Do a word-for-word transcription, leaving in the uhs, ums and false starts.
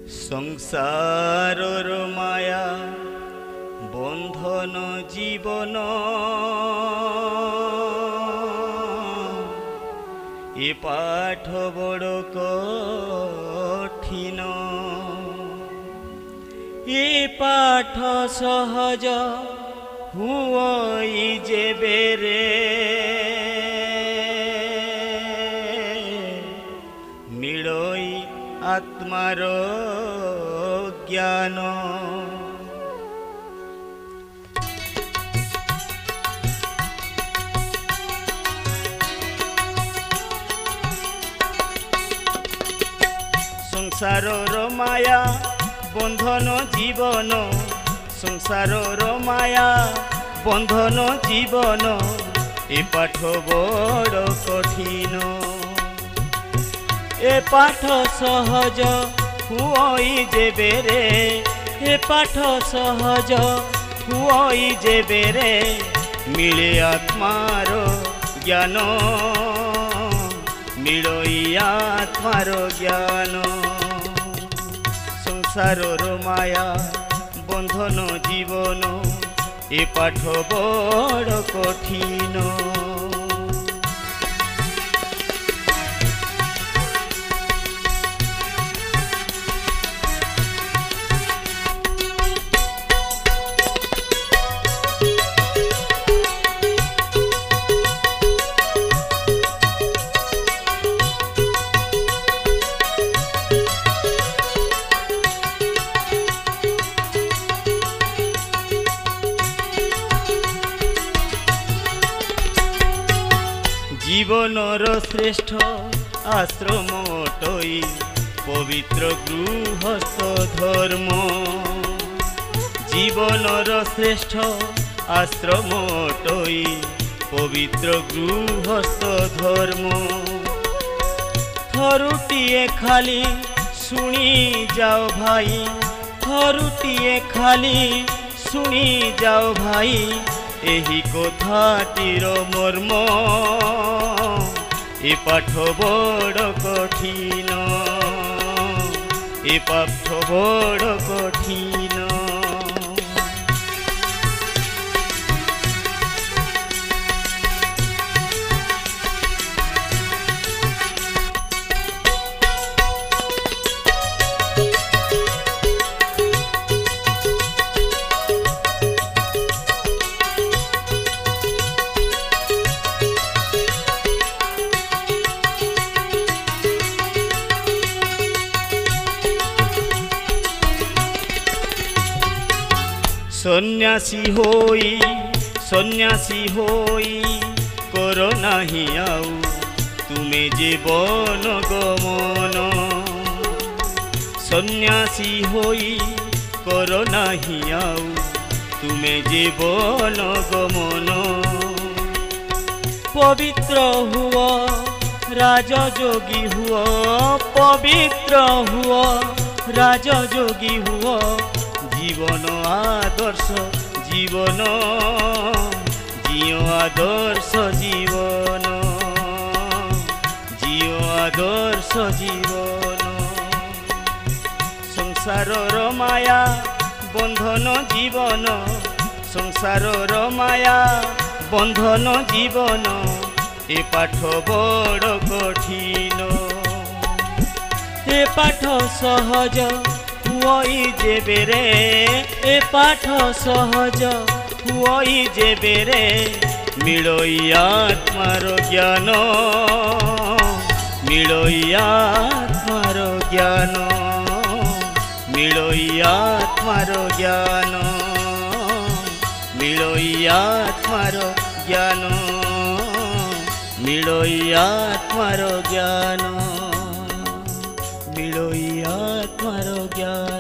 संसारर माया बंधन जीवन ए पाठ बड़ कठिन ए पाठ सहज हुई जेबे रे मिलोई आत्मार ज्ञान संसारर माया बंधन जीवन संसारर माया बंधन जीवन ए पाठ बड़ कठिन ए पाठ सहज हुई जेबे रे ए पाठ सहज हुई जेबे रे मिले आत्मार ज्ञान मिलोई आत्मार ज्ञान संसारर माया बंधन जीवन ए पाठ बड़ कठिन जीवनर श्रेष्ठ आश्रम टई पवित्र गृहस्थ धर्म जीवनर श्रेष्ठ आश्रम टई पवित्र गृहस्थ धर्म थरुटिए खाली सुनी जाओ भाई थरुटिए खाली सुनी जाओ भाई एही कथाटीर मर्म ए पाठ बड़ कठिन ए पाठ बड़ कठिन सन्यासी होई सन्यासी होई करो नाही आउ तुमे जीवन गमन सन्यासी होई करो नाही आउ तुमे जीवन गमन पवित्र हुआ राजयोगी हुआ पवित्र हुआ राजयोगी हुआ जीवन आदर्श जीवन जियो आदर्श जीवन जियो आदर्श जीवन संसारर माया बंधन जीवन संसारर माया बंधन जीवन ए पाठ बड़ कठिन ए पाठ सहज हुई जेबे रे ए पाठ सहज हुई जेबे रे मिलोई आत्मार ज्ञान मिलोई आत्मार ज्ञान मिलोई आत्मार ज्ञान मिलोई आत्मार ज्ञान मिलोई आत्मार ज्ञान मिलोई आत्मार ज्ञान।